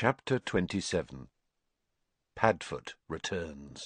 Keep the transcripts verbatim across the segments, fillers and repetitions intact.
Chapter twenty-seven. Padfoot Returns.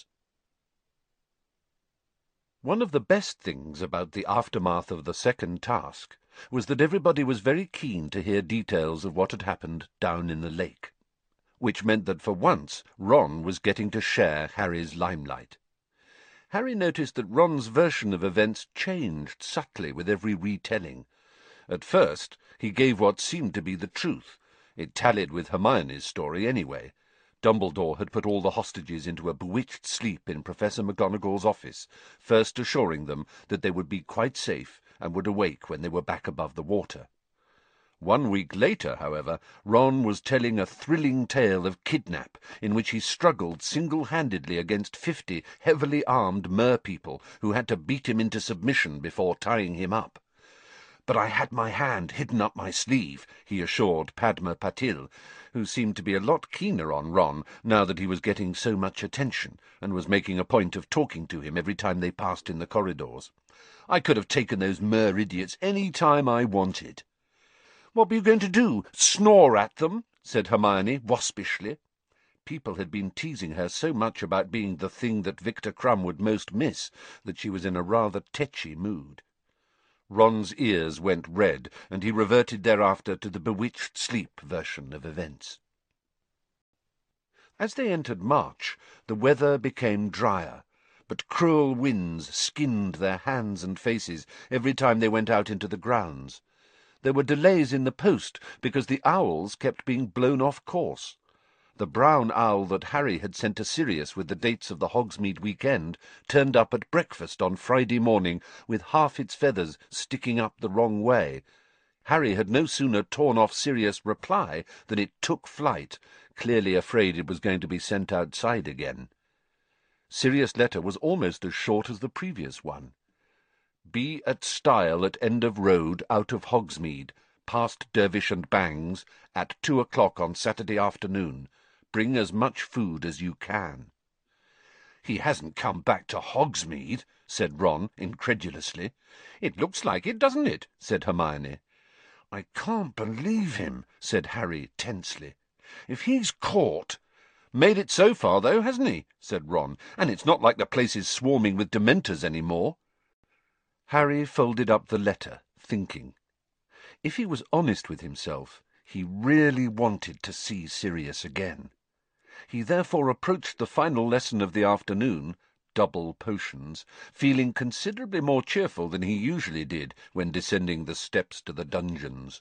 One of the best things about the aftermath of the second task was that everybody was very keen to hear details of what had happened down in the lake, which meant that for once Ron was getting to share Harry's limelight. Harry noticed that Ron's version of events changed subtly with every retelling. At first he gave what seemed to be the truth. It tallied with Hermione's story anyway. Dumbledore had put all the hostages into a bewitched sleep in Professor McGonagall's office, first assuring them that they would be quite safe and would awake when they were back above the water. One week later, however, Ron was telling a thrilling tale of kidnap, in which he struggled single-handedly against fifty heavily armed mer-people who had to beat him into submission before tying him up. "But I had my hand hidden up my sleeve," he assured Padma Patil, who seemed to be a lot keener on Ron now that he was getting so much attention, and was making a point of talking to him every time they passed in the corridors. "I could have taken those mer-idiots any time I wanted." "What were you going to do, snore at them?" said Hermione waspishly. People had been teasing her so much about being the thing that Victor Crumb would most miss that she was in a rather tetchy mood. Ron's ears went red, and he reverted thereafter to the bewitched sleep version of events. As they entered March, the weather became drier, but cruel winds skinned their hands and faces every time they went out into the grounds. There were delays in the post because the owls kept being blown off course. The brown owl that Harry had sent to Sirius with the dates of the Hogsmeade weekend turned up at breakfast on Friday morning with half its feathers sticking up the wrong way. Harry had no sooner torn off Sirius' reply than it took flight, clearly afraid it was going to be sent outside again. Sirius' letter was almost as short as the previous one. "Be at Stile at end of road out of Hogsmeade, past Dervish and Bangs, at two o'clock on Saturday afternoon. Bring as much food as you can." "He hasn't come back to Hogsmeade," said Ron incredulously. "It looks like it, doesn't it?" said Hermione. "I can't believe him," said Harry tensely. "If he's caught—" "Made it so far, though, hasn't he?" said Ron. "And it's not like the place is swarming with Dementors any more." Harry folded up the letter, thinking. If he was honest with himself, he really wanted to see Sirius again. He therefore approached the final lesson of the afternoon, double potions, feeling considerably more cheerful than he usually did when descending the steps to the dungeons.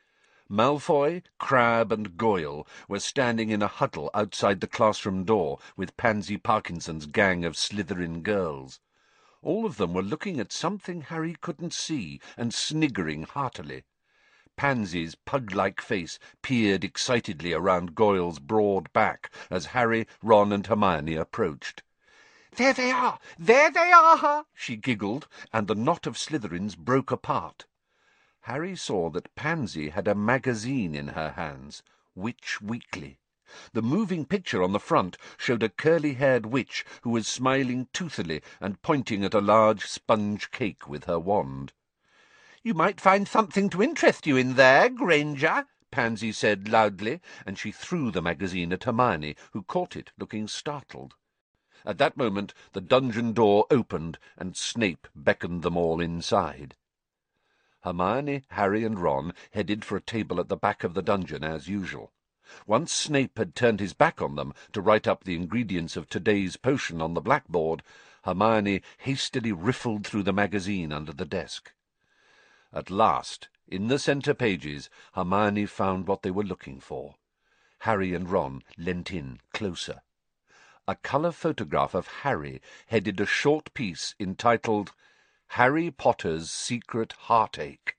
Malfoy, Crabbe, and Goyle were standing in a huddle outside the classroom door with Pansy Parkinson's gang of Slytherin girls. All of them were looking at something Harry couldn't see and sniggering heartily. Pansy's pug-like face peered excitedly around Goyle's broad back as Harry, Ron, and Hermione approached. "There they are! There they are!" she giggled, and the knot of Slytherins broke apart. Harry saw that Pansy had a magazine in her hands, Witch Weekly. The moving picture on the front showed a curly-haired witch who was smiling toothily and pointing at a large sponge cake with her wand. "You might find something to interest you in there, Granger," Pansy said loudly, and she threw the magazine at Hermione, who caught it, looking startled. At that moment the dungeon door opened, and Snape beckoned them all inside. Hermione, Harry, and Ron headed for a table at the back of the dungeon as usual. Once Snape had turned his back on them to write up the ingredients of today's potion on the blackboard, Hermione hastily riffled through the magazine under the desk. At last, in the centre pages, Hermione found what they were looking for. Harry and Ron leant in closer. A colour photograph of Harry headed a short piece entitled "Harry Potter's Secret Heartache."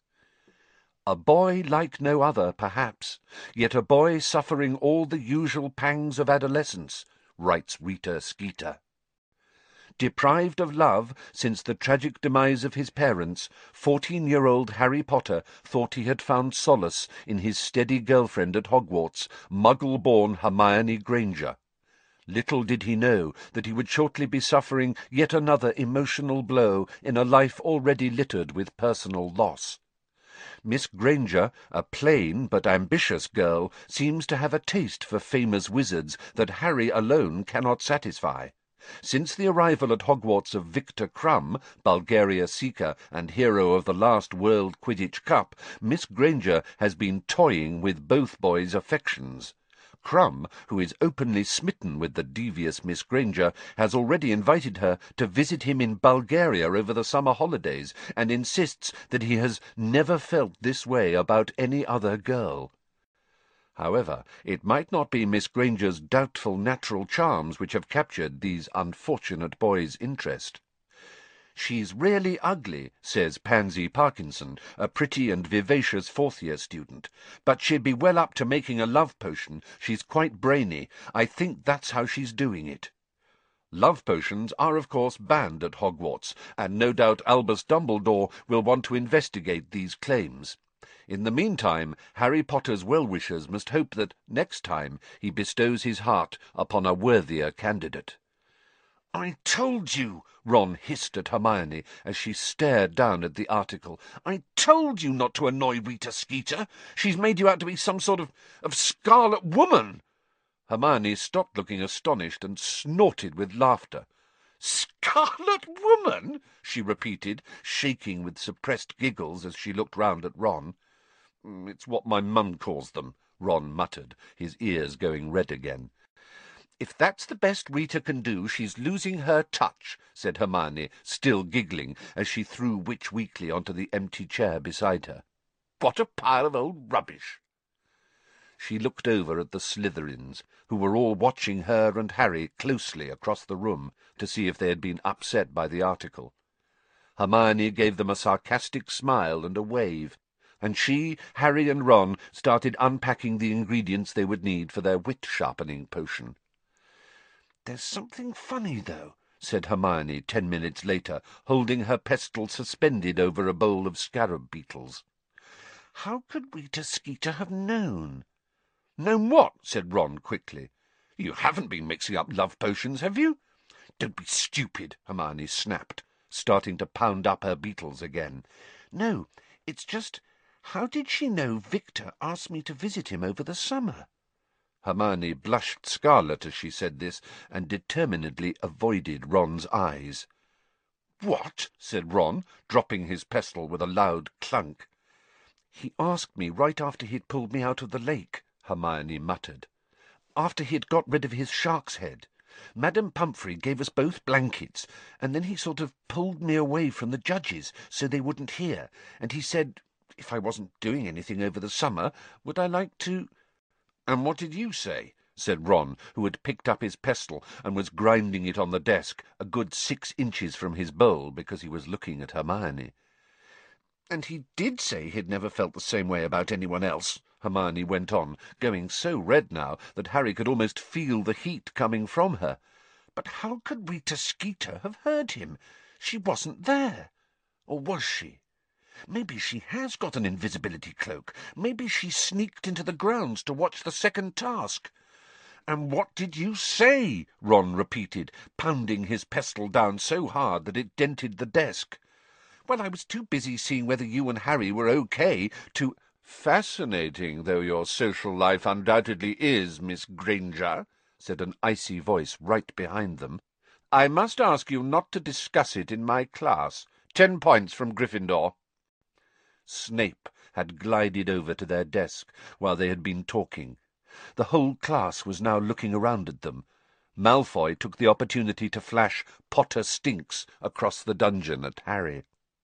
"A boy like no other, perhaps, yet a boy suffering all the usual pangs of adolescence," writes Rita Skeeter. Deprived of love since the tragic demise of his parents, fourteen-year-old Harry Potter thought he had found solace in his steady girlfriend at Hogwarts, Muggle-born Hermione Granger. Little did he know that he would shortly be suffering yet another emotional blow in a life already littered with personal loss. Miss Granger, a plain but ambitious girl, seems to have a taste for famous wizards that Harry alone cannot satisfy. Since the arrival at Hogwarts of Victor Crumb, Bulgaria seeker and hero of the last World Quidditch Cup, Miss Granger has been toying with both boys' affections. Crumb, who is openly smitten with the devious Miss Granger, has already invited her to visit him in Bulgaria over the summer holidays, and insists that he has never felt this way about any other girl. However, it might not be Miss Granger's doubtful natural charms which have captured these unfortunate boys' interest. "She's really ugly," says Pansy Parkinson, a pretty and vivacious fourth-year student, "but she'd be well up to making a love potion. She's quite brainy. I think that's how she's doing it." Love potions are, of course, banned at Hogwarts, and no doubt Albus Dumbledore will want to investigate these claims. In the meantime, Harry Potter's well-wishers must hope that, next time, he bestows his heart upon a worthier candidate. "I told you," Ron hissed at Hermione as she stared down at the article. "I told you not to annoy Rita Skeeter. She's made you out to be some sort of, of Scarlet Woman." Hermione stopped looking astonished and snorted with laughter. "Scarlet Woman?" she repeated, shaking with suppressed giggles as she looked round at Ron. "It's what my mum calls them," Ron muttered, his ears going red again. "If that's the best Rita can do, she's losing her touch," said Hermione, still giggling, as she threw Witch Weekly onto the empty chair beside her. "What a pile of old rubbish!" She looked over at the Slytherins, who were all watching her and Harry closely across the room to see if they had been upset by the article. Hermione gave them a sarcastic smile and a wave, and she, Harry and Ron started unpacking the ingredients they would need for their wit-sharpening potion. "There's something funny, though," said Hermione ten minutes later, holding her pestle suspended over a bowl of scarab beetles. "How could Rita Skeeter have known?" "Known what?" said Ron quickly. "You haven't been mixing up love potions, have you?" "Don't be stupid," Hermione snapped, starting to pound up her beetles again. "No, it's just, how did she know Victor asked me to visit him over the summer?" Hermione blushed scarlet as she said this, and determinedly avoided Ron's eyes. "What?" said Ron, dropping his pestle with a loud clunk. "He asked me right after he'd pulled me out of the lake," Hermione muttered. "After he'd got rid of his shark's head. Madame Pumphrey gave us both blankets, and then he sort of pulled me away from the judges so they wouldn't hear, and he said, if I wasn't doing anything over the summer, would I like to—" "And what did you say?" said Ron, who had picked up his pestle and was grinding it on the desk a good six inches from his bowl because he was looking at Hermione. "And he did say he'd never felt the same way about anyone else," Hermione went on, going so red now that Harry could almost feel the heat coming from her. "But how could Rita Skeeter have heard him? She wasn't there. Or was she? Maybe she has got an invisibility cloak. Maybe she sneaked into the grounds to watch the second task." "And what did you say?" Ron repeated, pounding his pestle down so hard that it dented the desk. "Well, I was too busy seeing whether you and Harry were okay to—" "Fascinating though your social life undoubtedly is, Miss Granger," said an icy voice right behind them, "I must ask you not to discuss it in my class. Ten points from Gryffindor." Snape had glided over to their desk while they had been talking. The whole class was now looking around at them. Malfoy took the opportunity to flash "Potter stinks" across the dungeon at Harry.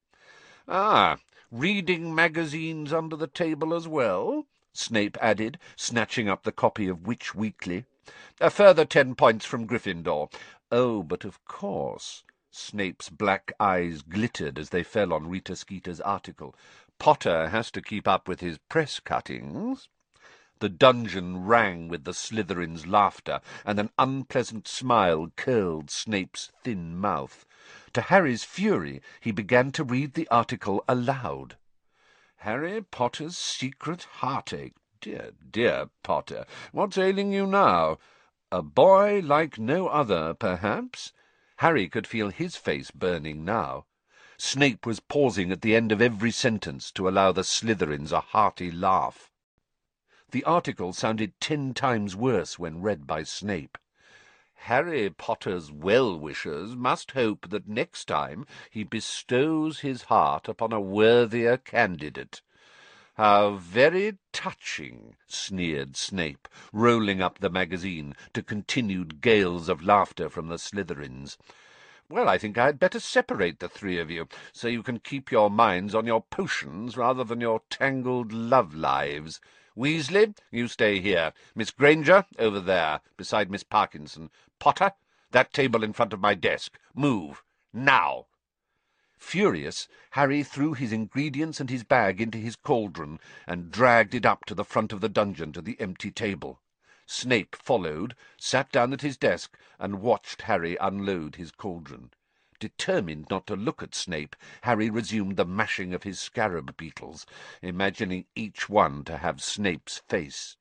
"Ah, reading magazines under the table as well?" Snape added, snatching up the copy of Witch Weekly. "A further ten points from Gryffindor. Oh, but of course—" Snape's black eyes glittered as they fell on Rita Skeeter's article. "Potter has to keep up with his press cuttings." The dungeon rang with the Slytherin's laughter, and an unpleasant smile curled Snape's thin mouth. To Harry's fury, he began to read the article aloud. "Harry Potter's secret heartache. Dear, dear Potter, what's ailing you now? A boy like no other, perhaps?" Harry could feel his face burning now. Snape was pausing at the end of every sentence to allow the Slytherins a hearty laugh. The article sounded ten times worse when read by Snape. Harry Potter's well-wishers must hope that next time he bestows his heart upon a worthier candidate. How very touching, sneered Snape, rolling up the magazine to continued gales of laughter from the Slytherins. Well, I think I had better separate the three of you, so you can keep your minds on your potions rather than your tangled love lives. Weasley, you stay here. Miss Granger, over there, beside Miss Parkinson. Potter, that table in front of my desk. Move. Now. Furious, Harry threw his ingredients and his bag into his cauldron and dragged it up to the front of the dungeon to the empty table. Snape followed, sat down at his desk, and watched Harry unload his cauldron. Determined not to look at Snape, Harry resumed the mashing of his scarab beetles, imagining each one to have Snape's face.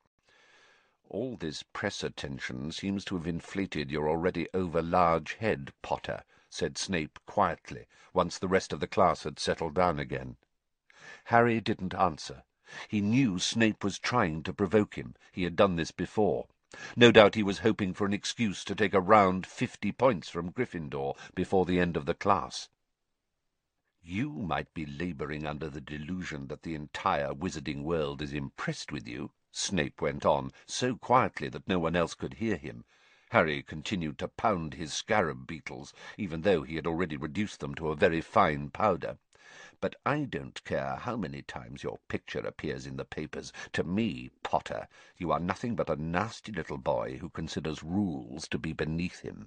"All this press attention seems to have inflated your already over-large head, Potter," said Snape quietly, once the rest of the class had settled down again. Harry didn't answer. He knew Snape was trying to provoke him. He had done this before. No doubt he was hoping for an excuse to take a round fifty points from Gryffindor before the end of the class. "You might be labouring under the delusion that the entire wizarding world is impressed with you," Snape went on, so quietly that no one else could hear him. Harry continued to pound his scarab beetles, even though he had already reduced them to a very fine powder. "But I don't care how many times your picture appears in the papers. To me, Potter, you are nothing but a nasty little boy who considers rules to be beneath him."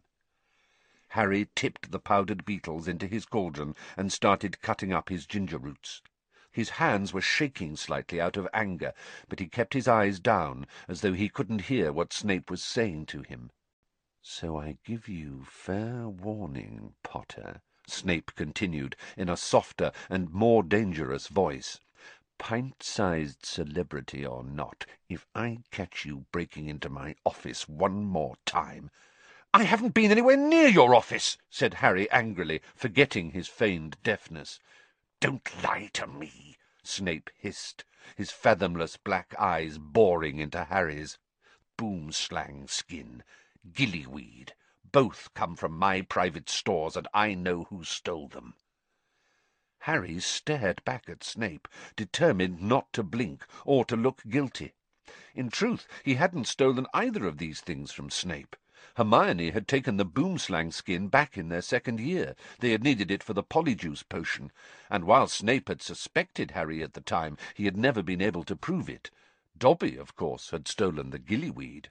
Harry tipped the powdered beetles into his cauldron and started cutting up his ginger roots. His hands were shaking slightly out of anger, but he kept his eyes down, as though he couldn't hear what Snape was saying to him. "So I give you fair warning, Potter," Snape continued, in a softer and more dangerous voice. "Pint-sized celebrity or not, if I catch you breaking into my office one more time—" "I haven't been anywhere near your office," said Harry angrily, forgetting his feigned deafness. "Don't lie to me," Snape hissed, his fathomless black eyes boring into Harry's. "Boomslang skin, gillyweed, both come from my private stores, and I know who stole them." Harry stared back at Snape, determined not to blink or to look guilty. In truth, he hadn't stolen either of these things from Snape. Hermione had taken the boomslang skin back in their second year. They had needed it for the polyjuice potion, and while Snape had suspected Harry at the time, he had never been able to prove it. Dobby, of course, had stolen the gillyweed.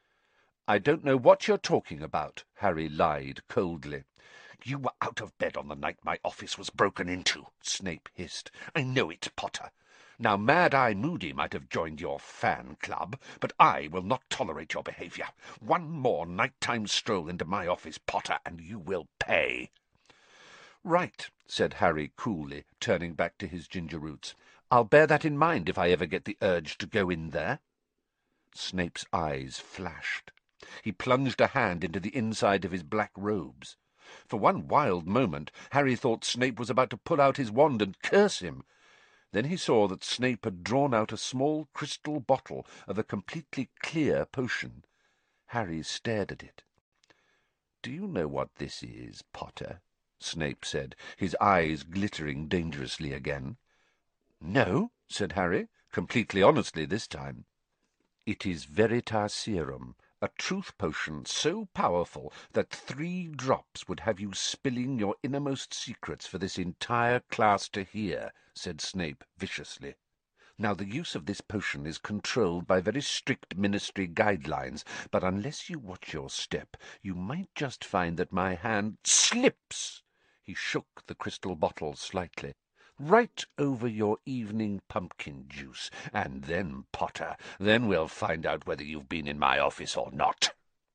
"I don't know what you're talking about," Harry lied coldly. "You were out of bed on the night my office was broken into," Snape hissed. "I know it, Potter. Now, Mad-Eye Moody might have joined your fan club, but I will not tolerate your behaviour. One more night-time stroll into my office, Potter, and you will pay." "Right," said Harry coolly, turning back to his ginger roots. "I'll bear that in mind if I ever get the urge to go in there." Snape's eyes flashed. He plunged a hand into the inside of his black robes. For one wild moment, Harry thought Snape was about to pull out his wand and curse him. Then he saw that Snape had drawn out a small crystal bottle of a completely clear potion. Harry stared at it. "Do you know what this is, Potter?" Snape said, his eyes glittering dangerously again. "No," said Harry, completely honestly this time. "It is Veritaserum, a truth potion so powerful that three drops would have you spilling your innermost secrets for this entire class to hear," said Snape viciously. "Now, the use of this potion is controlled by very strict ministry guidelines, but unless you watch your step, you might just find that my hand slips." He shook the crystal bottle slightly. "Right over your evening pumpkin juice, and then, Potter, then we'll find out whether you've been in my office or not."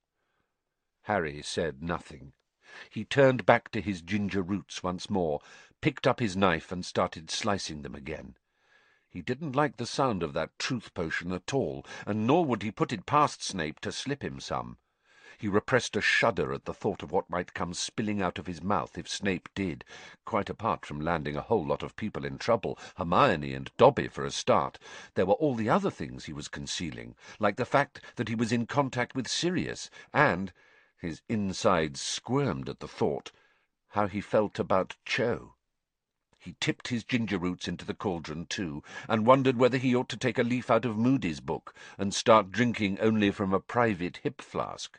Harry said nothing. He turned back to his ginger roots once more, picked up his knife and started slicing them again. He didn't like the sound of that truth potion at all, and nor would he put it past Snape to slip him some. He repressed a shudder at the thought of what might come spilling out of his mouth if Snape did, quite apart from landing a whole lot of people in trouble, Hermione and Dobby for a start. There were all the other things he was concealing, like the fact that he was in contact with Sirius, and, his insides squirmed at the thought, how he felt about Cho. He tipped his ginger roots into the cauldron too, and wondered whether he ought to take a leaf out of Moody's book and start drinking only from a private hip flask.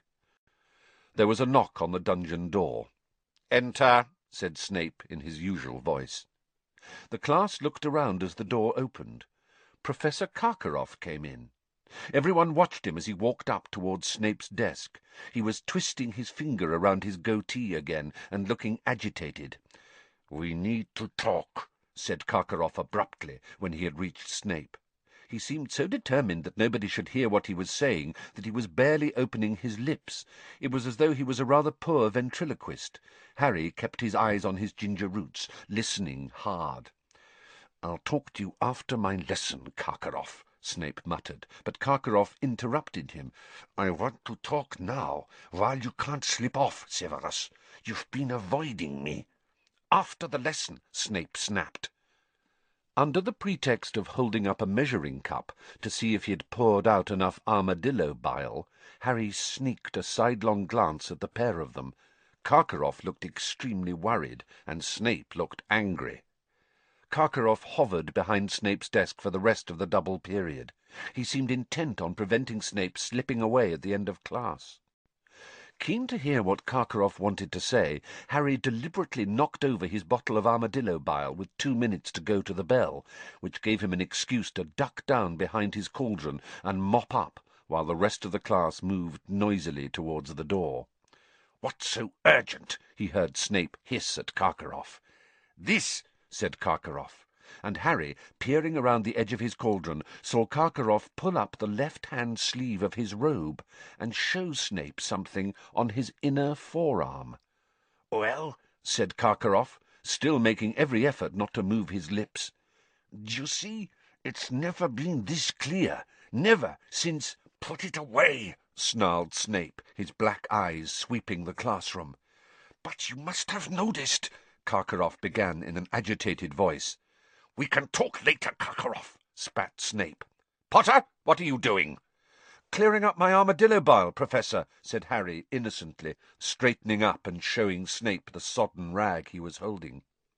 There was a knock on the dungeon door. "Enter," said Snape in his usual voice. The class looked around as the door opened. Professor Karkaroff came in. Everyone watched him as he walked up towards Snape's desk. He was twisting his finger around his goatee again and looking agitated. "We need to talk," said Karkaroff abruptly when he had reached Snape. He seemed so determined that nobody should hear what he was saying that he was barely opening his lips. It was as though he was a rather poor ventriloquist. Harry kept his eyes on his ginger roots, listening hard. "I'll talk to you after my lesson, Karkaroff," Snape muttered, but Karkaroff interrupted him. "I want to talk now, while you can't slip off, Severus. You've been avoiding me." "After the lesson," Snape snapped. Under the pretext of holding up a measuring cup to see if he had poured out enough armadillo bile, Harry sneaked a sidelong glance at the pair of them. Karkaroff looked extremely worried, and Snape looked angry. Karkaroff hovered behind Snape's desk for the rest of the double period. He seemed intent on preventing Snape slipping away at the end of class. Keen to hear what Karkaroff wanted to say, Harry deliberately knocked over his bottle of armadillo bile with two minutes to go to the bell, which gave him an excuse to duck down behind his cauldron and mop up while the rest of the class moved noisily towards the door. "What's so urgent?" he heard Snape hiss at Karkaroff. "This," said Karkaroff, and Harry, peering around the edge of his cauldron, saw Karkaroff pull up the left-hand sleeve of his robe and show Snape something on his inner forearm. "Well," said Karkaroff, still making every effort not to move his lips. "D'you see, it's never been this clear, never since—" "Put it away," snarled Snape, his black eyes sweeping the classroom. "But you must have noticed," Karkaroff began in an agitated voice. "We can talk later, Karkaroff," spat Snape. "Potter, what are you doing?" "Clearing up my armadillo bile, Professor," said Harry innocently, straightening up and showing Snape the sodden rag he was holding.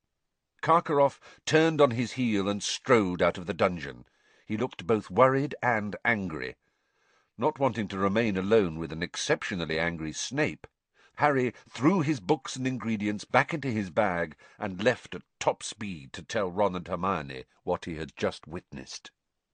Karkaroff turned on his heel and strode out of the dungeon. He looked both worried and angry. Not wanting to remain alone with an exceptionally angry Snape, Harry threw his books and ingredients back into his bag and left at top speed to tell Ron and Hermione what he had just witnessed.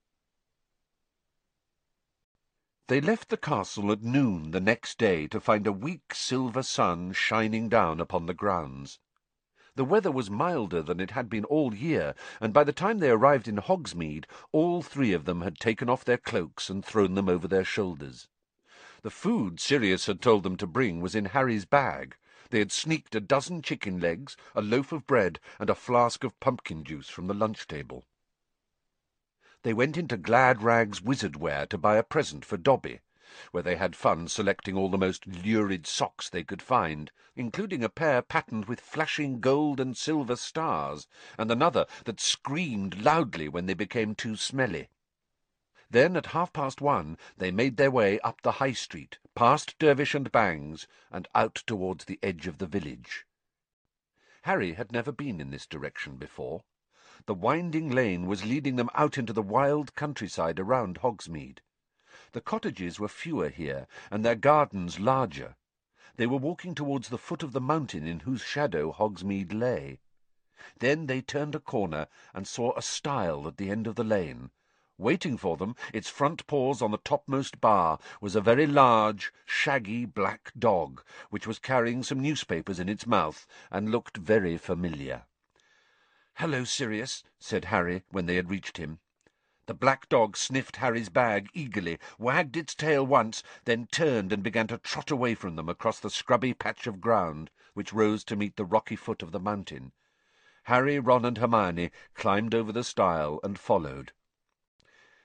They left the castle at noon the next day to find a weak silver sun shining down upon the grounds. The weather was milder than it had been all year, and by the time they arrived in Hogsmeade, all three of them had taken off their cloaks and thrown them over their shoulders. The food Sirius had told them to bring was in Harry's bag. They had sneaked a dozen chicken legs, a loaf of bread, and a flask of pumpkin juice from the lunch table. They went into Glad Rags Wizardwear to buy a present for Dobby, where they had fun selecting all the most lurid socks they could find, including a pair patterned with flashing gold and silver stars, and another that screamed loudly when they became too smelly. Then, at half-past one, they made their way up the High Street, past Dervish and Bangs, and out towards the edge of the village. Harry had never been in this direction before. The winding lane was leading them out into the wild countryside around Hogsmeade. The cottages were fewer here, and their gardens larger. They were walking towards the foot of the mountain in whose shadow Hogsmeade lay. Then they turned a corner and saw a stile at the end of the lane. Waiting for them, its front paws on the topmost bar, was a very large, shaggy black dog, which was carrying some newspapers in its mouth, and looked very familiar. "Hello, Sirius," said Harry when they had reached him. The black dog sniffed Harry's bag eagerly, wagged its tail once, then turned and began to trot away from them across the scrubby patch of ground which rose to meet the rocky foot of the mountain. Harry, Ron, and Hermione climbed over the stile and followed.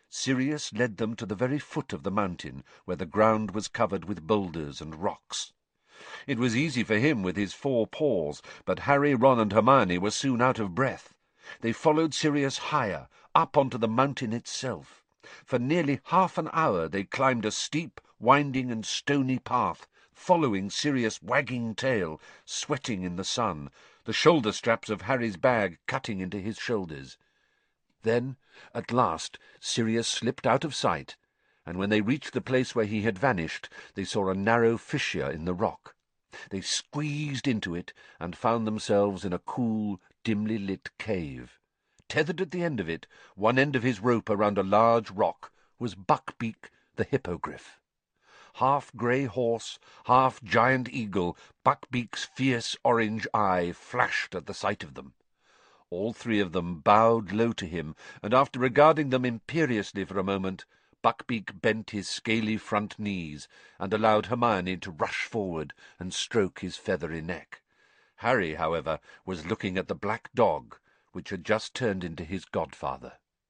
Sirius led them to the very foot of the mountain, where the ground was covered with boulders and rocks. It was easy for him with his four paws, but Harry, Ron, and Hermione were soon out of breath. They followed Sirius higher, up onto the mountain itself. For nearly half an hour they climbed a steep, winding and stony path, following Sirius' wagging tail, sweating in the sun, the shoulder straps of Harry's bag cutting into his shoulders. Then, at last, Sirius slipped out of sight, and when they reached the place where he had vanished, they saw a narrow fissure in the rock. They squeezed into it and found themselves in a cool, dimly lit cave. Tethered at the end of it, one end of his rope around a large rock, was Buckbeak the hippogriff. Half grey horse, half giant eagle, Buckbeak's fierce orange eye flashed at the sight of them. All three of them bowed low to him, and after regarding them imperiously for a moment, Buckbeak bent his scaly front knees and allowed Hermione to rush forward and stroke his feathery neck. Harry, however, was looking at the black dog, which had just turned into his godfather.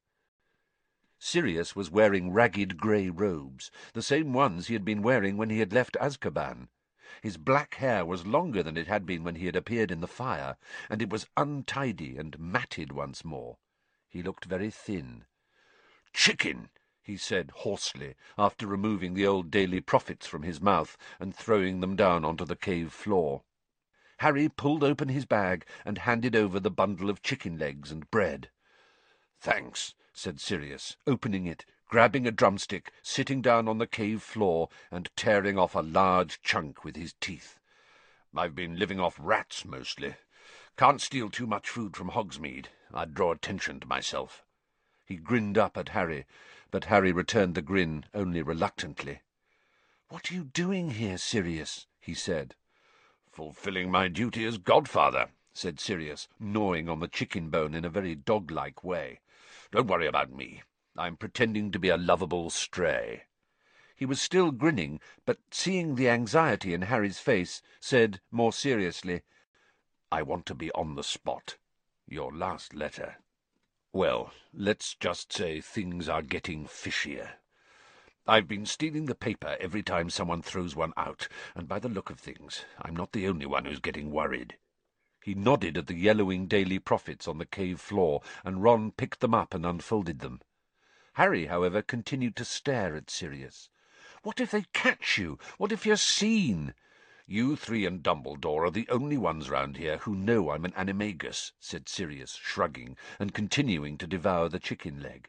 Sirius was wearing ragged grey robes, the same ones he had been wearing when he had left Azkaban. His black hair was longer than it had been when he had appeared in the fire, and it was untidy and matted once more. He looked very thin. "Chicken!" he said hoarsely, after removing the old Daily Prophets from his mouth and throwing them down onto the cave floor. Harry pulled open his bag and handed over the bundle of chicken legs and bread. "Thanks," said Sirius, opening it, grabbing a drumstick, sitting down on the cave floor and tearing off a large chunk with his teeth. "I've been living off rats mostly. Can't steal too much food from Hogsmeade. I'd draw attention to myself." He grinned up at Harry, but Harry returned the grin only reluctantly. "What are you doing here, Sirius?" he said. "Fulfilling my duty as godfather," said Sirius, gnawing on the chicken bone in a very dog-like way. "Don't worry about me. I'm pretending to be a lovable stray." He was still grinning, but seeing the anxiety in Harry's face, said more seriously, "I want to be on the spot. Your last letter. Well, let's just say things are getting fishier. I've been stealing the paper every time someone throws one out, and by the look of things, I'm not the only one who's getting worried." He nodded at the yellowing Daily Prophets on the cave floor, and Ron picked them up and unfolded them. Harry, however, continued to stare at Sirius. "What if they catch you? What if you're seen?" "You three and Dumbledore are the only ones round here who know I'm an animagus," said Sirius, shrugging, and continuing to devour the chicken leg.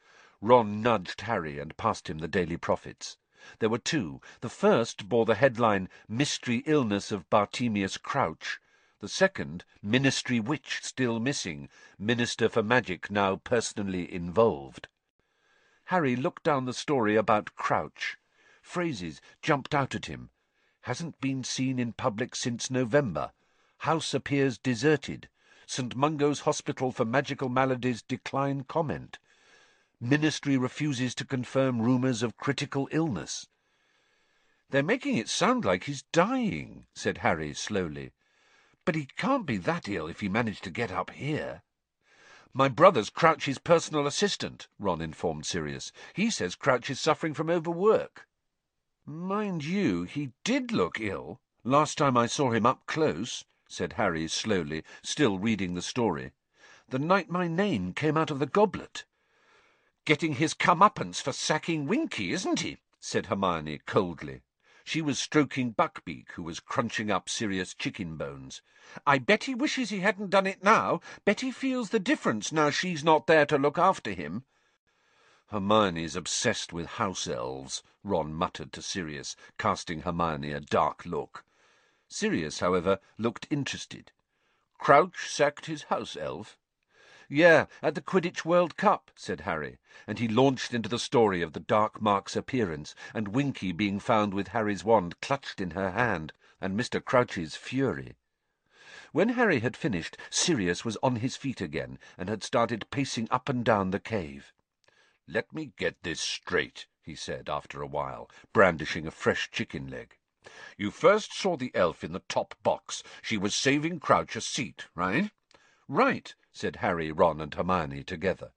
Ron nudged Harry and passed him the Daily Prophets. There were two. The first bore the headline, "Mystery Illness of Bartemius Crouch." The second, "Ministry Witch Still Missing. Minister for Magic Now Personally Involved." Harry looked down the story about Crouch. Phrases jumped out at him. "Hasn't been seen in public since November. House appears deserted. Saint Mungo's Hospital for Magical Maladies decline comment. Ministry refuses to confirm rumours of critical illness." "They're making it sound like he's dying," said Harry slowly. "But he can't be that ill if he managed to get up here." "My brother's Crouch's personal assistant," Ron informed Sirius. "He says Crouch is suffering from overwork." "Mind you, he did look ill, last time I saw him up close," said Harry slowly, still reading the story. "The night my name came out of the goblet." "Getting his comeuppance for sacking Winky, isn't he?" said Hermione coldly. She was stroking Buckbeak, who was crunching up Sirius chicken bones. "I bet he wishes he hadn't done it now. Bet he feels the difference now she's not there to look after him." "Hermione's obsessed with house elves," Ron muttered to Sirius, casting Hermione a dark look. Sirius, however, looked interested. "Crouch sacked his house elf?" "Yeah, at the Quidditch World Cup," said Harry, and he launched into the story of the Dark Mark's appearance, and Winky being found with Harry's wand clutched in her hand, and Mister Crouch's fury. When Harry had finished, Sirius was on his feet again, and had started pacing up and down the cave. "Let me get this straight," he said after a while, brandishing a fresh chicken leg. "You first saw the elf in the top box. She was saving Crouch a seat, right?" "Right," said Harry, Ron, and Hermione together.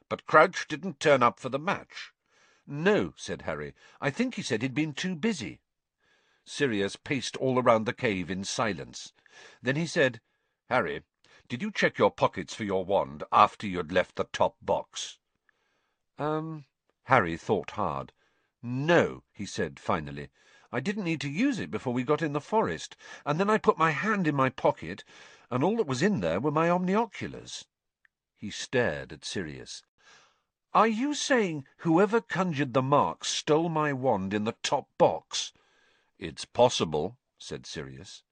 But Crouch didn't turn up for the match. No, said Harry. I think he said he'd been too busy. Sirius paced all around the cave in silence. Then he said, Harry, did you check your pockets for your wand after you'd left the top box? Um, Harry thought hard. No, he said finally. I didn't need to use it before we got in the forest, and then I put my hand in my pocket, and all that was in there were my omnioculars. He stared at Sirius. Are you saying whoever conjured the mark stole my wand in the top box? It's possible, said Sirius.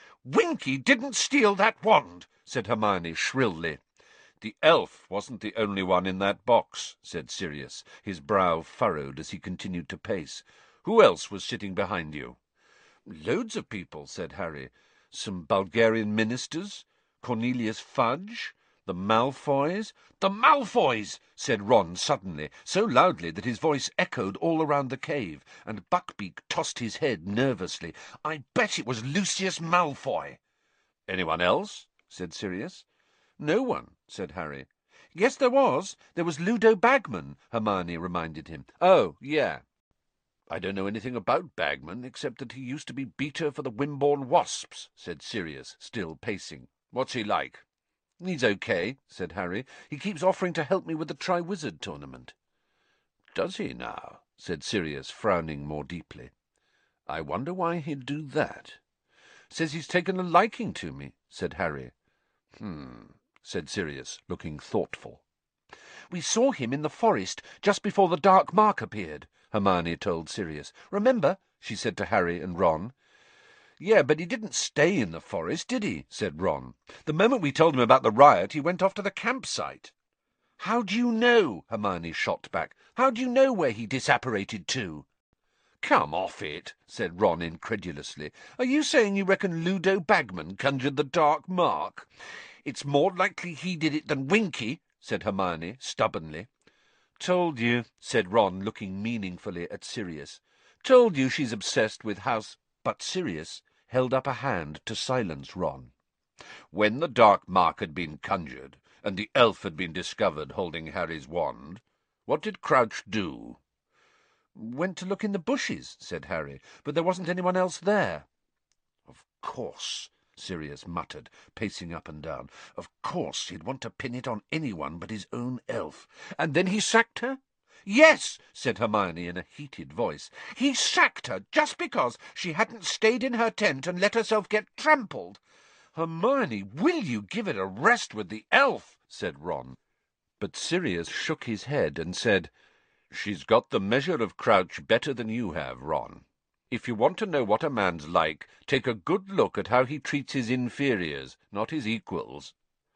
Winky didn't steal that wand, said Hermione shrilly. The elf wasn't the only one in that box, said Sirius, his brow furrowed as he continued to pace. Who else was sitting behind you? Loads of people, said Harry. Some Bulgarian ministers, Cornelius Fudge, the Malfoys. The Malfoys, said Ron suddenly, so loudly that his voice echoed all around the cave, and Buckbeak tossed his head nervously. I bet it was Lucius Malfoy. Anyone else? Said Sirius. No one, said Harry. Yes, there was. There was Ludo Bagman, Hermione reminded him. Oh, yeah. I don't know anything about Bagman, except that he used to be beater for the Wimborne Wasps, said Sirius, still pacing. What's he like? He's okay, said Harry. He keeps offering to help me with the Triwizard Tournament. Does he now? Said Sirius, frowning more deeply. I wonder why he'd do that. Says he's taken a liking to me, said Harry. Hmm, said Sirius, looking thoughtful. We saw him in the forest just before the dark mark appeared, Hermione told Sirius. Remember? She said to Harry and Ron. Yeah, but he didn't stay in the forest, did he? Said Ron. The moment we told him about the riot, he went off to the campsite. How do you know? Hermione shot back. How do you know where he disapparated to? Come off it, said Ron incredulously. Are you saying you reckon Ludo Bagman conjured the dark mark? It's more likely he did it than Winky, said Hermione stubbornly. Told you, said Ron, looking meaningfully at Sirius. Told you she's obsessed with House... But Sirius held up a hand to silence Ron. When the dark mark had been conjured, and the elf had been discovered holding Harry's wand, what did Crouch do? Went to look in the bushes, said Harry, but there wasn't anyone else there. Of course, Sirius muttered, pacing up and down. Of course he'd want to pin it on anyone but his own elf. And then he sacked her? Yes, said Hermione in a heated voice. He sacked her just because she hadn't stayed in her tent and let herself get trampled. Hermione, will you give it a rest with the elf? Said Ron. But Sirius shook his head and said, She's got the measure of Crouch better than you have, Ron. If you want to know what a man's like, take a good look at how he treats his inferiors, not his equals.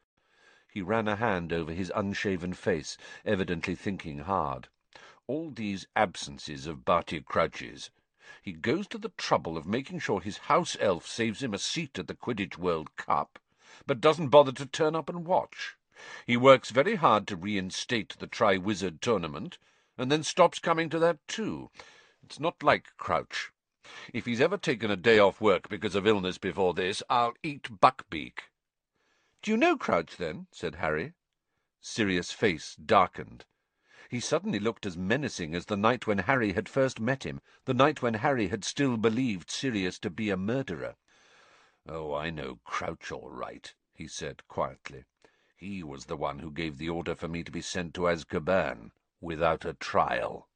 He ran a hand over his unshaven face, evidently thinking hard. All these absences of Barty Crouch's. He goes to the trouble of making sure his house elf saves him a seat at the Quidditch World Cup, but doesn't bother to turn up and watch. He works very hard to reinstate the Triwizard Tournament, and then stops coming to that too. It's not like Crouch. If he's ever taken a day off work because of illness before this, I'll eat Buckbeak. Do you know Crouch, then? Said Harry. Sirius' face darkened. He suddenly looked as menacing as the night when Harry had first met him, the night when Harry had still believed Sirius to be a murderer. Oh, I know Crouch all right, he said quietly. He was the one who gave the order for me to be sent to Azkaban, without a trial.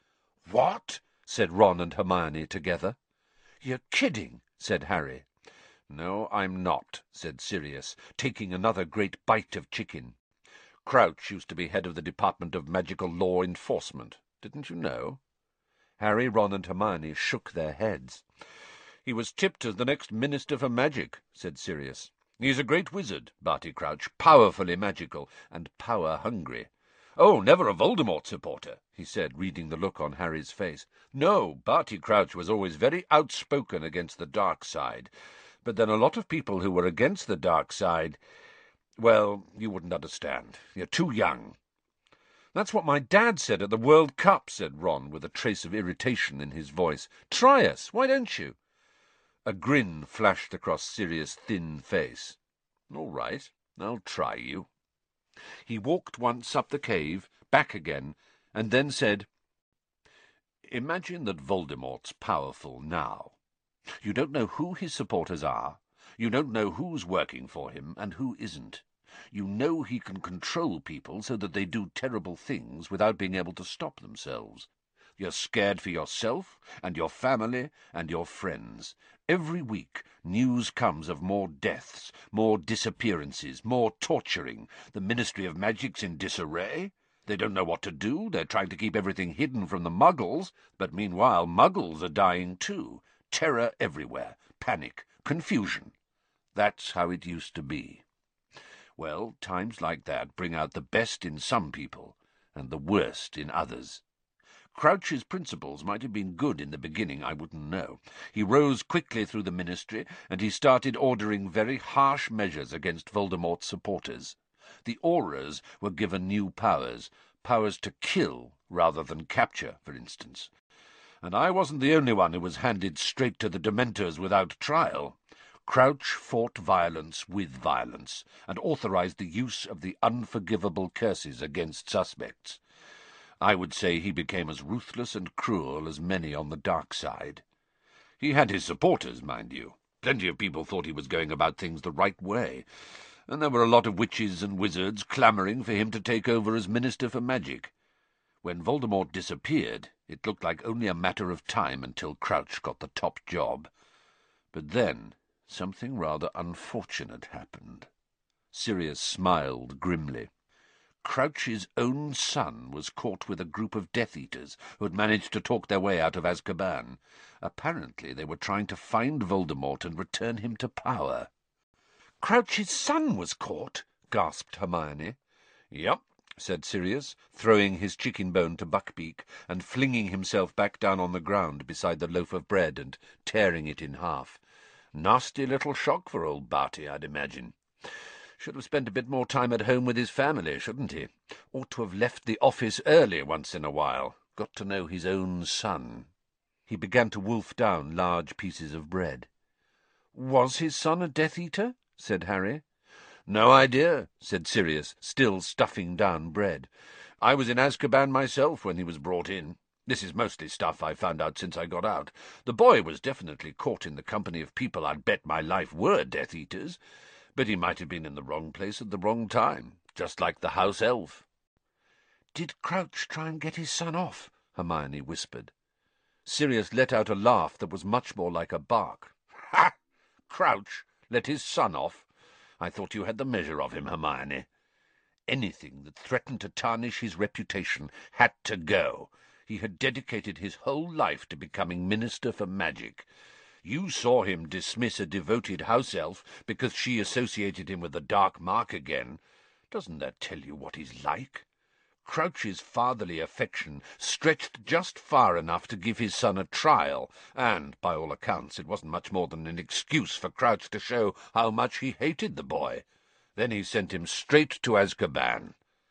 What? Said Ron and Hermione together. You're kidding, said Harry. No, I'm not, said Sirius, taking another great bite of chicken. Crouch used to be head of the Department of Magical Law Enforcement. Didn't you know? Harry, Ron, and Hermione shook their heads. He was tipped as the next Minister for Magic, said Sirius. He's a great wizard, Barty Crouch, powerfully magical, and power-hungry. Oh, never a Voldemort supporter, he said, reading the look on Harry's face. No, Barty Crouch was always very outspoken against the dark side. But then a lot of people who were against the dark side... Well, you wouldn't understand. You're too young. That's what my dad said at the World Cup, said Ron, with a trace of irritation in his voice. Try us, why don't you? A grin flashed across Sirius' thin face. All right, I'll try you. He walked once up the cave, back again, and then said, "Imagine that Voldemort's powerful now. You don't know who his supporters are. You don't know who's working for him and who isn't. You know he can control people so that they do terrible things without being able to stop themselves. You're scared for yourself and your family and your friends. Every week news comes of more deaths, more disappearances, more torturing. The Ministry of Magic's in disarray. They don't know what to do. They're trying to keep everything hidden from the Muggles, but meanwhile Muggles are dying too. Terror everywhere, panic, confusion. That's how it used to be. Well, times like that bring out the best in some people and the worst in others. Crouch's principles might have been good in the beginning, I wouldn't know. He rose quickly through the Ministry, and he started ordering very harsh measures against Voldemort's supporters. The Aurors were given new powers, powers to kill rather than capture, for instance. And I wasn't the only one who was handed straight to the Dementors without trial. Crouch fought violence with violence, and authorized the use of the unforgivable curses against suspects. I would say he became as ruthless and cruel as many on the dark side. He had his supporters, mind you. Plenty of people thought he was going about things the right way, and there were a lot of witches and wizards clamouring for him to take over as Minister for Magic. When Voldemort disappeared, it looked like only a matter of time until Crouch got the top job. But then something rather unfortunate happened. Sirius smiled grimly. Crouch's own son was caught with a group of Death Eaters who had managed to talk their way out of Azkaban. Apparently they were trying to find Voldemort and return him to power. "Crouch's son was caught?" gasped Hermione. "Yep," said Sirius, throwing his chicken bone to Buckbeak and flinging himself back down on the ground beside the loaf of bread and tearing it in half. "Nasty little shock for old Barty, I'd imagine. Should have spent a bit more time at home with his family, shouldn't he? Ought to have left the office early once in a while. Got to know his own son." He began to wolf down large pieces of bread. "Was his son a Death Eater?" said Harry. "No idea," said Sirius, still stuffing down bread. "I was in Azkaban myself when he was brought in. This is mostly stuff I found out since I got out. The boy was definitely caught in the company of people I'd bet my life were Death Eaters. But he might have been in the wrong place at the wrong time, just like the house elf." "Did Crouch try and get his son off?" Hermione whispered. Sirius let out a laugh that was much more like a bark. "Ha! Crouch let his son off? I thought you had the measure of him, Hermione. Anything that threatened to tarnish his reputation had to go. He had dedicated his whole life to becoming Minister for Magic. You saw him dismiss a devoted house elf because she associated him with the Dark Mark again. Doesn't that tell you what he's like? Crouch's fatherly affection stretched just far enough to give his son a trial, and, by all accounts, it wasn't much more than an excuse for Crouch to show how much he hated the boy. Then he sent him straight to Azkaban."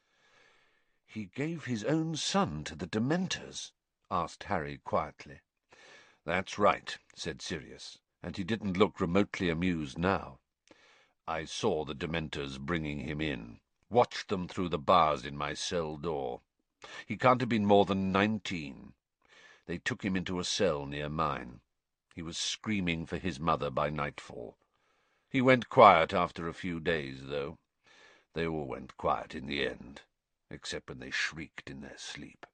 "He gave his own son to the Dementors?" asked Harry quietly. "That's right," said Sirius, and he didn't look remotely amused now. "I saw the Dementors bringing him in, watched them through the bars in my cell door. He can't have been more than nineteen. They took him into a cell near mine. He was screaming for his mother by nightfall. He went quiet after a few days, though. They all went quiet in the end, except when they shrieked in their sleep."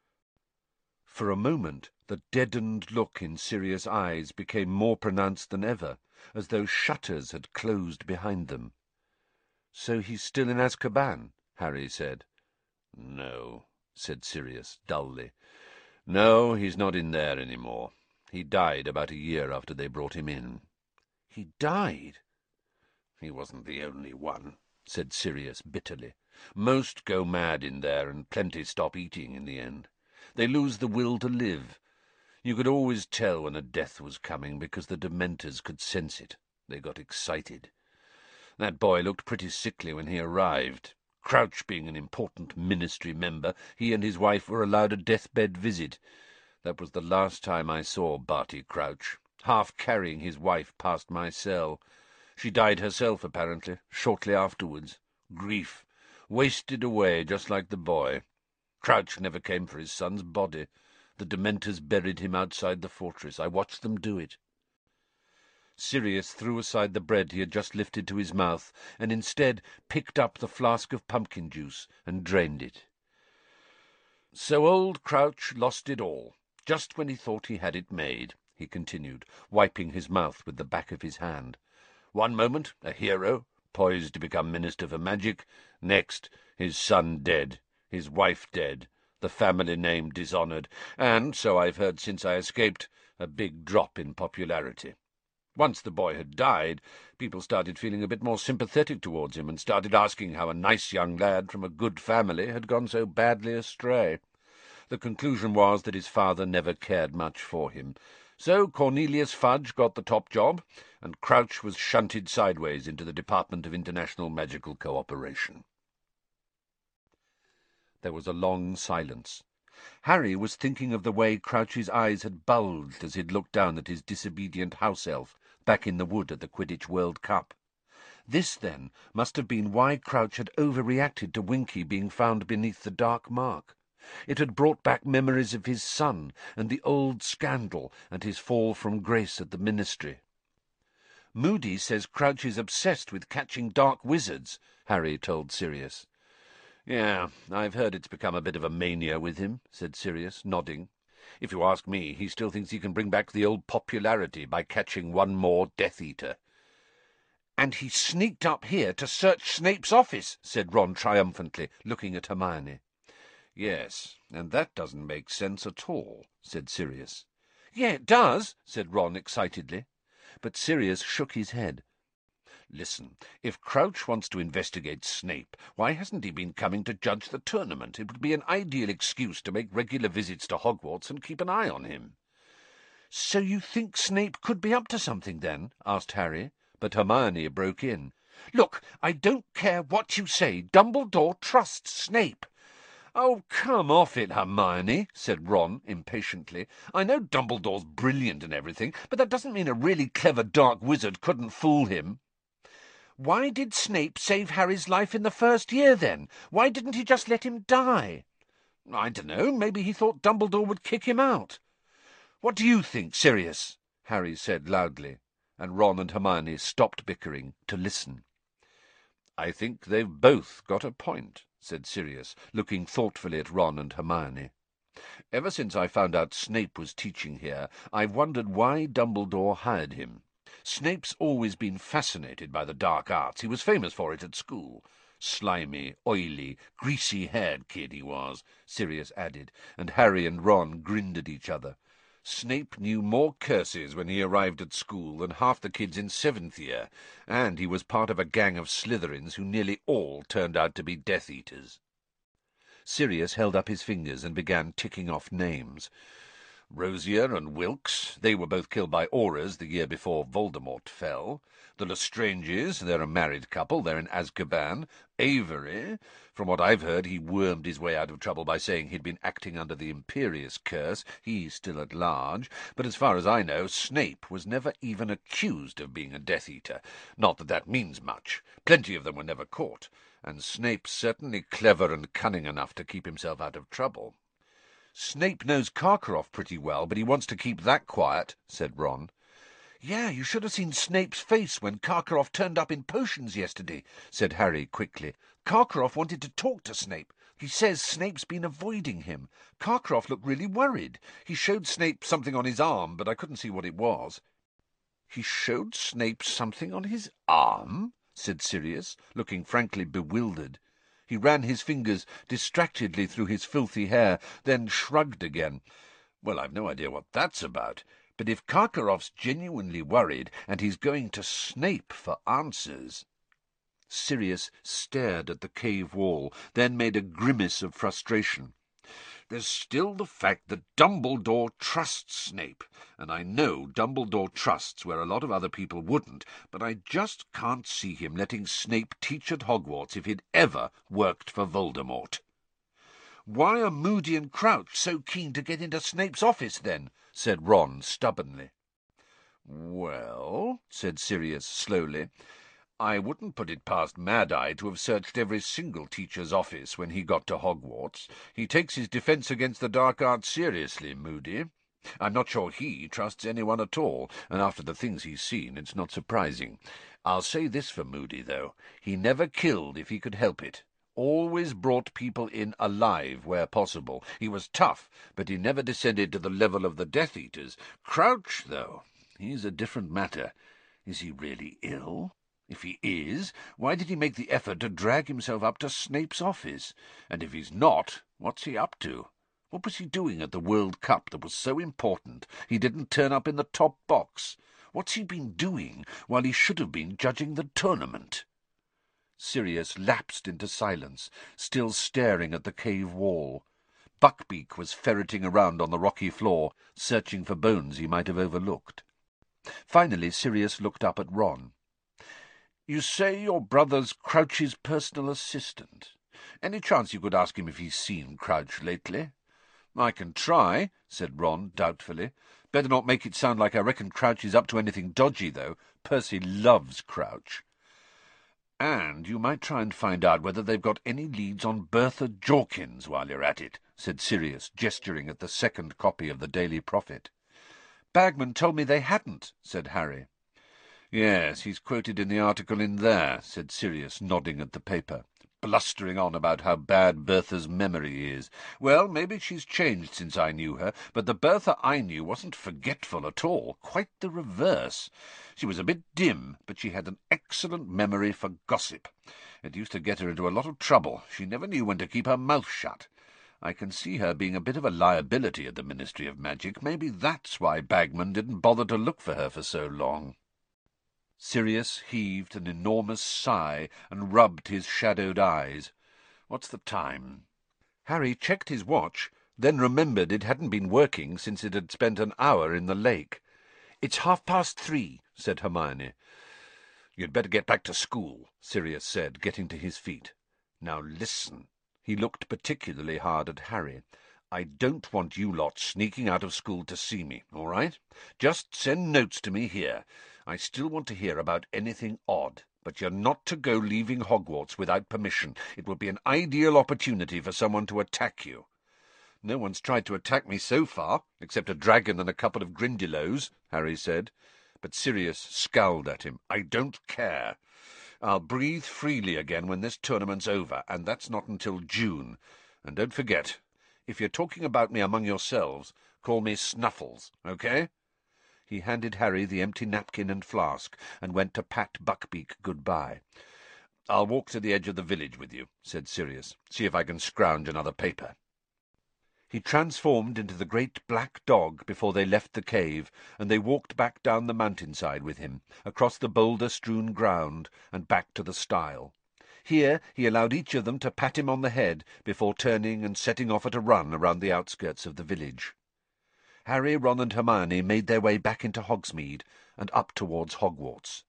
For a moment the deadened look in Sirius' eyes became more pronounced than ever, as though shutters had closed behind them. "So he's still in Azkaban?" Harry said. "No," said Sirius dully. "No, he's not in there any more. He died about a year after they brought him in." "He died?" "He wasn't the only one," said Sirius bitterly. "Most go mad in there, and plenty stop eating in the end. They lose the will to live. You could always tell when a death was coming, because the Dementors could sense it. They got excited. That boy looked pretty sickly when he arrived. Crouch being an important ministry member, he and his wife were allowed a deathbed visit. That was the last time I saw Barty Crouch, half carrying his wife past my cell. She died herself, apparently, shortly afterwards. Grief. Wasted away, just like the boy. Crouch never came for his son's body. The Dementors buried him outside the fortress. I watched them do it." Sirius threw aside the bread he had just lifted to his mouth, and instead picked up the flask of pumpkin juice and drained it. "So old Crouch lost it all, just when he thought he had it made," he continued, wiping his mouth with the back of his hand. "One moment a hero, poised to become Minister for Magic. Next, his son dead, his wife dead, the family name dishonoured, and, so I've heard since I escaped, a big drop in popularity. Once the boy had died, people started feeling a bit more sympathetic towards him and started asking how a nice young lad from a good family had gone so badly astray. The conclusion was that his father never cared much for him. So Cornelius Fudge got the top job, and Crouch was shunted sideways into the Department of International Magical Cooperation." There was a long silence. Harry was thinking of the way Crouch's eyes had bulged as he'd looked down at his disobedient house-elf back in the wood at the Quidditch World Cup. This, then, must have been why Crouch had overreacted to Winky being found beneath the dark mark. It had brought back memories of his son and the old scandal and his fall from grace at the ministry. "Moody says Crouch is obsessed with catching dark wizards," Harry told Sirius. "Yeah, I've heard it's become a bit of a mania with him," said Sirius, nodding. "If you ask me, he still thinks he can bring back the old popularity by catching one more Death Eater." "And he sneaked up here to search Snape's office," said Ron triumphantly, looking at Hermione. "Yes, and that doesn't make sense at all," said Sirius. "Yeah, it does," said Ron excitedly. But Sirius shook his head. "Listen, if Crouch wants to investigate Snape, why hasn't he been coming to judge the tournament? It would be an ideal excuse to make regular visits to Hogwarts and keep an eye on him." "So you think Snape could be up to something, then?" asked Harry, but Hermione broke in. "Look, I don't care what you say. Dumbledore trusts Snape." "Oh, come off it, Hermione," said Ron impatiently. "I know Dumbledore's brilliant and everything, but that doesn't mean a really clever dark wizard couldn't fool him." "Why did Snape save Harry's life in the first year, then? Why didn't he just let him die?" "I don't know. Maybe he thought Dumbledore would kick him out." "What do you think, Sirius?" Harry said loudly, and Ron and Hermione stopped bickering to listen. "I think they've both got a point," said Sirius, looking thoughtfully at Ron and Hermione. "Ever since I found out Snape was teaching here, I've wondered why Dumbledore hired him. Snape's always been fascinated by the dark arts. He was famous for it at school. Slimy, oily, greasy-haired kid he was," Sirius added, and Harry and Ron grinned at each other. "Snape knew more curses when he arrived at school than half the kids in seventh year, and he was part of a gang of Slytherins who nearly all turned out to be Death Eaters." Sirius held up his fingers and began ticking off names. "Rosier and Wilkes, they were both killed by Aurors the year before Voldemort fell. The Lestranges, they're a married couple, they're in Azkaban. Avery, from what I've heard, he wormed his way out of trouble by saying he'd been acting under the Imperious curse. He's still at large. But as far as I know, Snape was never even accused of being a Death Eater. Not that that means much. Plenty of them were never caught, and Snape's certainly clever and cunning enough to keep himself out of trouble." "Snape knows Karkaroff pretty well, but he wants to keep that quiet," said Ron. "Yeah, you should have seen Snape's face when Karkaroff turned up in potions yesterday," said Harry quickly. "Karkaroff wanted to talk to Snape. He says Snape's been avoiding him. Karkaroff looked really worried. He showed Snape something on his arm, but I couldn't see what it was." "He showed Snape something on his arm?" said Sirius, looking frankly bewildered. He ran his fingers distractedly through his filthy hair, then shrugged again. "Well, I've no idea what that's about. But if Karkaroff's genuinely worried, and he's going to Snape for answers—" Sirius stared at the cave wall, then made a grimace of frustration. "There's still the fact that Dumbledore trusts Snape, and I know Dumbledore trusts where a lot of other people wouldn't, but I just can't see him letting Snape teach at Hogwarts if he'd ever worked for Voldemort." "Why are Moody and Crouch so keen to get into Snape's office, then?" said Ron stubbornly. "Well," said Sirius slowly, I wouldn't put it past Mad-Eye to have searched every single teacher's office when he got to Hogwarts. He takes his defence against the dark arts seriously, Moody. I'm not sure he trusts anyone at all, and after the things he's seen, it's not surprising. I'll say this for Moody, though. He never killed if he could help it. Always brought people in alive where possible. He was tough, but he never descended to the level of the Death Eaters. Crouch, though, he's a different matter. Is he really ill? If he is, why did he make the effort to drag himself up to Snape's office? And if he's not, what's he up to? What was he doing at the World Cup that was so important he didn't turn up in the top box? What's he been doing while he should have been judging the tournament? Sirius lapsed into silence, still staring at the cave wall. Buckbeak was ferreting around on the rocky floor, searching for bones he might have overlooked. Finally Sirius looked up at Ron. "You say your brother's Crouch's personal assistant. Any chance you could ask him if he's seen Crouch lately?" "I can try," said Ron doubtfully. "Better not make it sound like I reckon Crouch is up to anything dodgy, though. Percy loves Crouch." "And you might try and find out whether they've got any leads on Bertha Jorkins while you're at it," said Sirius, gesturing at the second copy of the Daily Prophet. "Bagman told me they hadn't," said Harry. "Yes, he's quoted in the article in there," said Sirius, nodding at the paper, blustering on about how bad Bertha's memory is. "Well, maybe she's changed since I knew her, but the Bertha I knew wasn't forgetful at all, quite the reverse. She was a bit dim, but she had an excellent memory for gossip. It used to get her into a lot of trouble. She never knew when to keep her mouth shut. I can see her being a bit of a liability at the Ministry of Magic. Maybe that's why Bagman didn't bother to look for her for so long." Sirius heaved an enormous sigh and rubbed his shadowed eyes. "What's the time?" Harry checked his watch, then remembered it hadn't been working since it had spent an hour in the lake. "It's half-past three," said Hermione. "You'd better get back to school," Sirius said, getting to his feet. "Now listen." He looked particularly hard at Harry. "I don't want you lot sneaking out of school to see me, all right? Just send notes to me here. I still want to hear about anything odd, but you're not to go leaving Hogwarts without permission. It would be an ideal opportunity for someone to attack you." "No one's tried to attack me so far, except a dragon and a couple of Grindylows," Harry said. But Sirius scowled at him. "I don't care. I'll breathe freely again when this tournament's over, and that's not until June. And don't forget, if you're talking about me among yourselves, call me Snuffles, okay?" He handed Harry the empty napkin and flask, and went to pat Buckbeak good-bye. "I'll walk to the edge of the village with you," said Sirius. "See if I can scrounge another paper." He transformed into the great black dog before they left the cave, and they walked back down the mountainside with him, across the boulder-strewn ground, and back to the stile. Here he allowed each of them to pat him on the head before turning and setting off at a run around the outskirts of the village. Harry, Ron, and Hermione made their way back into Hogsmeade and up towards Hogwarts.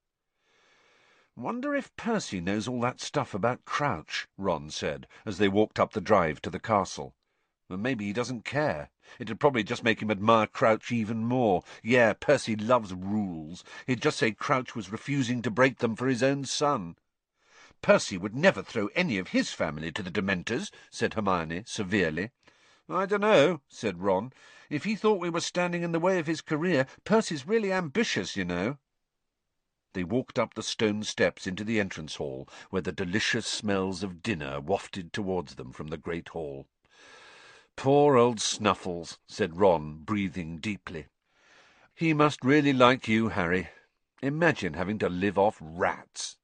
"Wonder if Percy knows all that stuff about Crouch," Ron said, as they walked up the drive to the castle. "Well, maybe he doesn't care. It'd probably just make him admire Crouch even more. Yeah, Percy loves rules. He'd just say Crouch was refusing to break them for his own son." "Percy would never throw any of his family to the Dementors," said Hermione severely. "I dunno," said Ron. "If he thought we were standing in the way of his career, Percy's really ambitious, you know." They walked up the stone steps into the entrance hall, where the delicious smells of dinner wafted towards them from the great hall. "Poor old Snuffles," said Ron, breathing deeply. "He must really like you, Harry. Imagine having to live off rats."